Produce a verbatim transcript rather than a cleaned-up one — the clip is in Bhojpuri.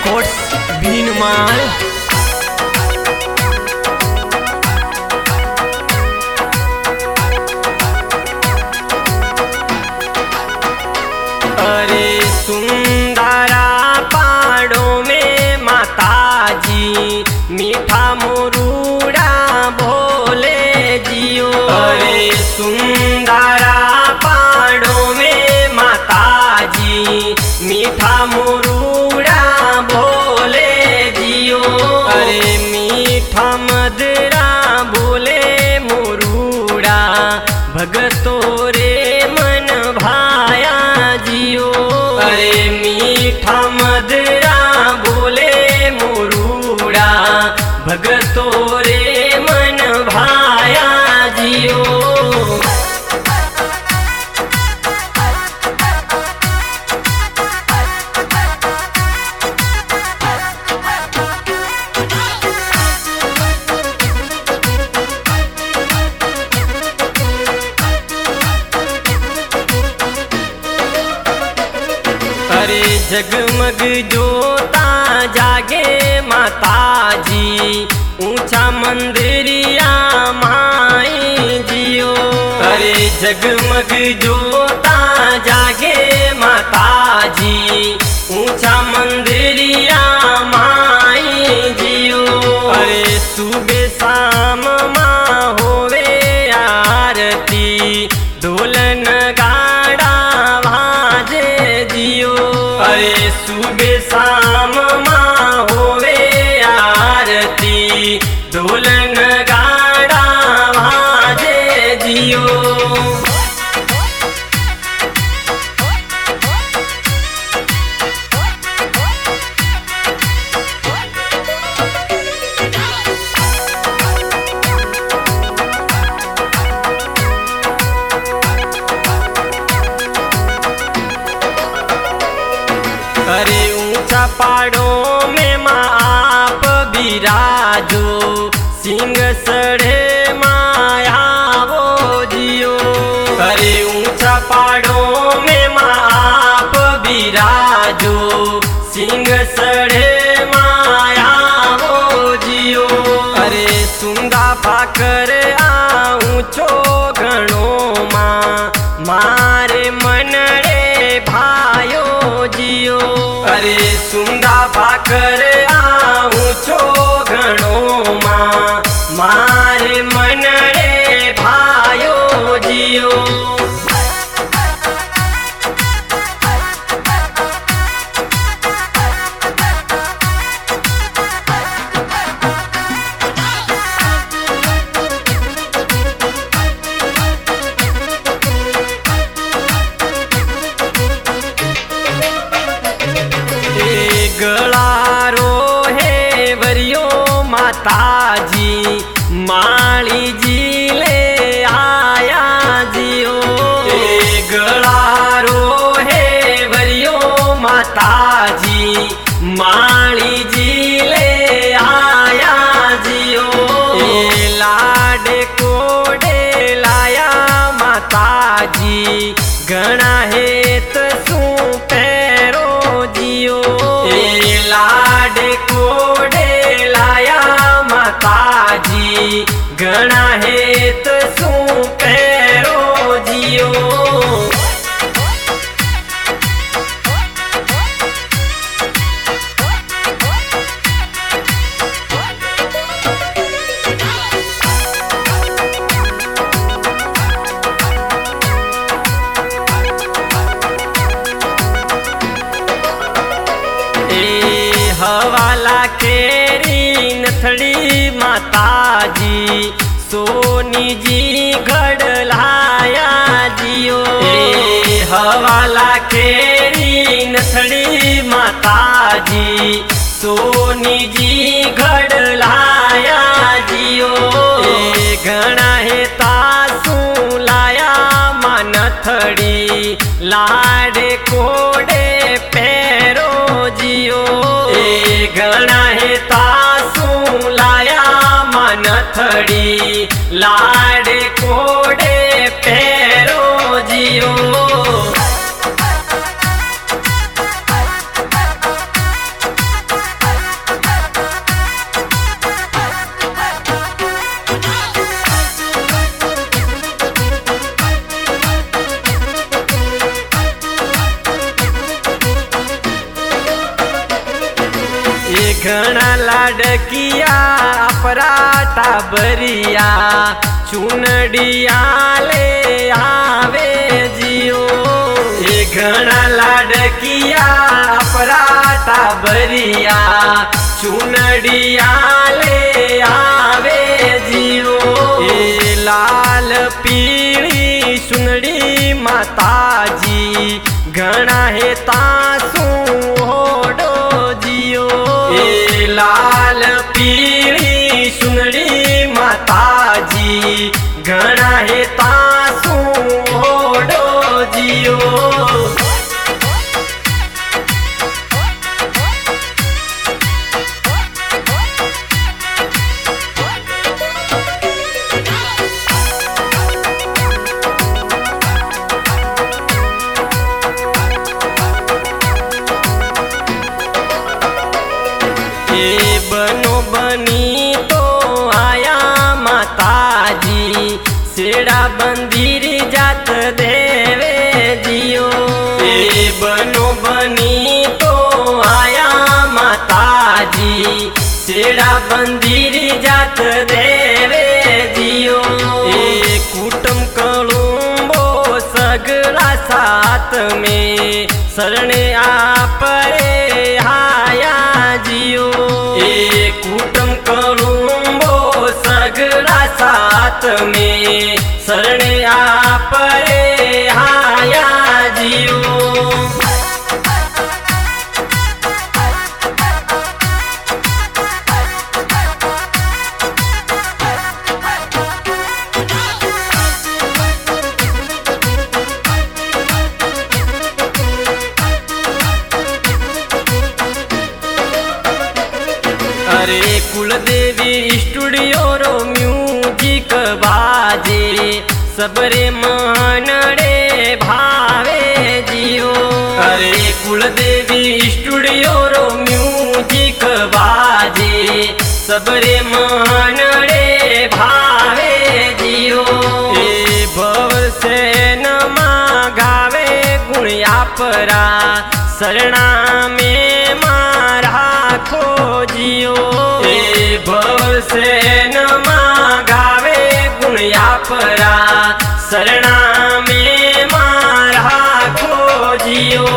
रेकॉर्ड्स भीनमाळ। अरे सुंदरा पहाड़ों में माताजी मीठा मोरूड़ा भोले जियो। अरे सुंदरा पहाड़ों में माताजी मीठा मोरूड़ा भोले जियो। अरे मीठा मदरा भोले मोरूड़ा भगतो रे मन भाया जियो। अरे मीठा मदरा भोले मोरूड़ा भगतो रे मन भाया जियो। अरे जगमग जोता जागे माताजी ऊंचा मंदिरिया माई जियो। अरे जगमग जोता जागे माताजी ऊंचा मंदिरिया माई जियो। अरे सुबह शाम माँ होवे आरती ढोलन गाड़ा भाजे जियो। अरे सुबह शाम माँ होवे आरती ढोलन गाड़ा भाजे जियो। अरे ऊंचा पहाड़ों में माँ आप बिराजो सिंह सड़े माया वो जियो। अरे ऊंचा पहाड़ों में माँ आप बिराजो सिंह सड़े माया वो जियो। अरे सुंदा पाकर आऊं छो घणो माँ मारे मनड़े भायो जियो। अरे सुंदा पाकर आऊं छो घणो माँ मारे मनड़े भायो जियो। गलारो है वरियो माताजी माली जी ले आया जियो। ए गलारो है वरियो माताजी माली जी ले आया जियो। ए लाडे कोडे लाया माताजी गणा हेत सू पैरो जियो। ए लाडे कोडे लाया माताजी गणा हेत सू पैरो जियो। हवाला केरी नथड़ी माताजी सोनी जी घड़लाया जियो। ए हवाला केरी नथड़ी माताजी सोनी जी घड़लाया जियो। ए घणा हे तासू लाया मानथड़ी लाडे कोडे पैरो जियो। ए घणा हे तासू लाया मानथड़ी लाडे कोडे पैरो जियो। घना लाडकिया अपराटा बरिया चुनडिया ले आवे जियो। ए घना लाडकिया अपराटा बरिया चुनडिया ले आवे जियो। ए लाल पीली सुनड़ी माताजी घना है तासू होडो जियो। ए लाल पीली सुनड़ी माताजी घना है तासू होडो जियो। बनो बनी तो आया माताजी सेड़ा बंदीर जात देवे जियो। ए बनो बनी तो आया माताजी सेड़ा बंदीर जात देवे जियो। ए कुटुम कलुंबो सगड़ा साथ में शरणे आपरे हाया जियो। ए कुटुम कलुंबो सगड़ा साथ में शरणे आपरे हाया जियो। अरे कुलदेवी स्टूडियो रो म्यूजिक बाजे सबरे मनड़े भावे जियो। अरे कुलदेवी स्टूडियो रो म्यूजिक बाजे सबरे मनड़े भावे जियो। ए भव से नमा गावे गुणिया परा शरणा में मारा खोजियो। ए भव से नमा गावे गुणिया परा शरणा में मारा खोजियो।